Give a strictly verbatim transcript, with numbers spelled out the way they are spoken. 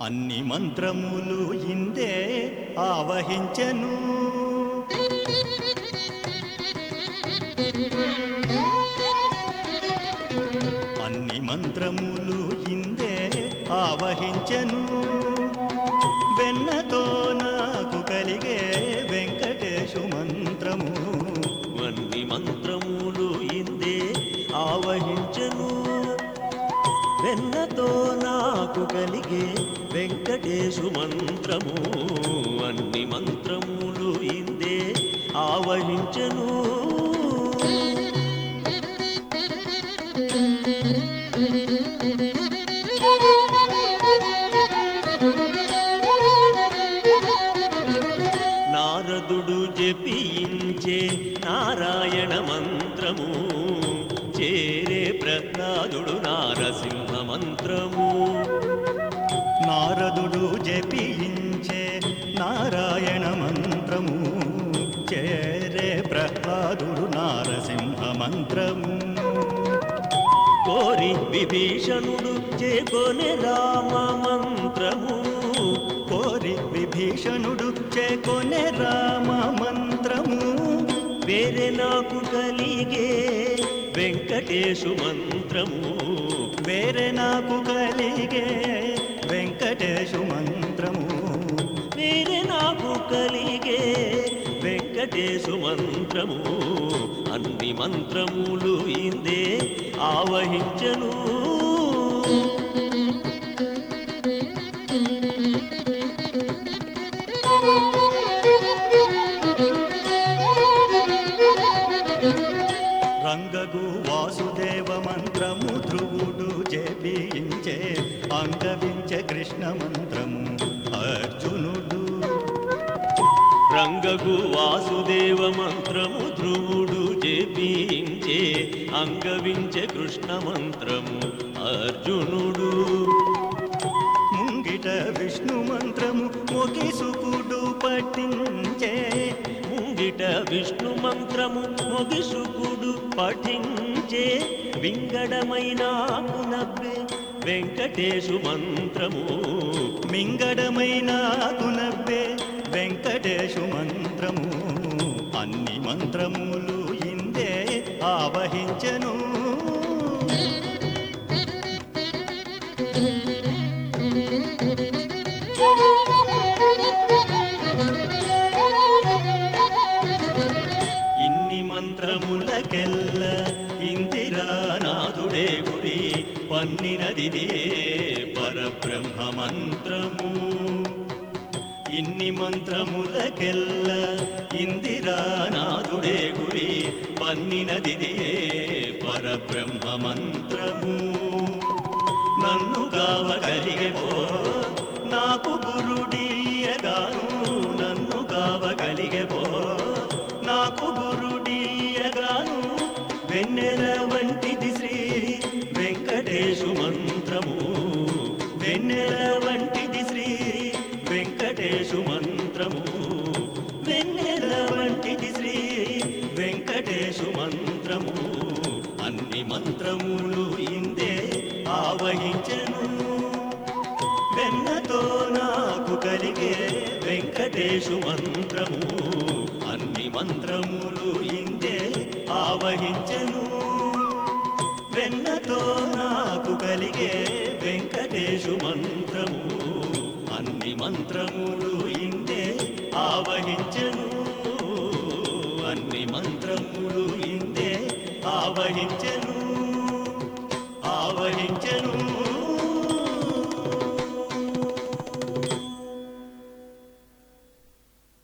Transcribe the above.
అన్ని మంత్రములు ఇందే ఆవహించెను. అన్ని మంత్రములు ఇందే ఆవహించెను. వెన్నతో నాకు కలిగే వెంకటేశు మంత్రము. అన్ని మంత్రములు ఇందే ఆవహించెను. వెన్నతో నాకు కలిగే వెంకటేశు మంత్రము. అన్ని మంత్రములు ఇందే ఆవహించెను. నారదుడు జపించే నారాయణ మంత్రము. చేరే ప్రహ్లాదుడు నారసింహ మంత్రము. నారదుడు జపించే నారాయణ మంత్రము. చేరే ప్రహ్లాదుడు నారసింహ మంత్రము. కోరి విభీషణుడు చేకొనే రామ మంత్రము. కోరి విభీషణుడు చేకొనే రామ మంత్రము. వేరే నాకు కలిగే వెంకటేశు మంత్రము. వేరే నాకు కలిగే వెంకటేశు మంత్రము. వేరే నాకు కలిగే వెంకటేశు మంత్రము. అన్ని మంత్రములు ఇందే ఆవహించెను. రంగగు వాసుదేవ మంత్రము ధ్రువుడు జపించే. అంగవించే కృష్ణ మంత్రము అర్జునుడు. రంగగు వాసుదేవ మంత్రము ధ్రువుడు జపించే. అంగవించే కృష్ణ మంత్రము అర్జునుడు. ముంగిట విష్ణు మంత్రము మొగిసుకుడు పఠించే. ముంగిట విష్ణు మంత్రము మొగిసుకుడు పఠించే. వింగడమైన నవ్వే వెంకటేశు మంత్రము. మింగడమైన నవ్వే వెంకటేశు మంత్రము. అన్ని మంత్రములు ఇందే ఆవహించెను. ఇన్ని మంత్రములకెల్ల ఇందిరానాథుడే గురి. పన్నినదిదే పరబ్రహ్మ మంత్రము. ఇన్ని మంత్రములకెల్ల ఇందిరానాథుడే గురి. పన్నినదిదే పరబ్రహ్మ మంత్రము. నన్ను కావగలిగెవో నాకు గురుడీయగాను. నన్ను కావగలిగెవో నాకు గురుడీయగాను. వెన్నెల వంటిది శ్రీ వెంకటేశు మంత్రము. వెన్నెల వంటిది శ్రీ వెంకటేశు మంత్రము. వెన్నెల వంటిది శ్రీ వెంకటేశు మంత్రము. అన్ని మంత్రములు ఇందే ఆవహించెను. వెన్నతో నాకు కలిగే వెంకటేశు మంత్రము. అన్ని మంత్రములు ఇందే ఆవహించెను. వెన్నతో నాకు కలిగే వెంకటేశు మంత్రము. అన్ని మంత్రములు ఇందే ఆవహించెను. అన్ని మంత్రములు ఇందే ఆవహించెను.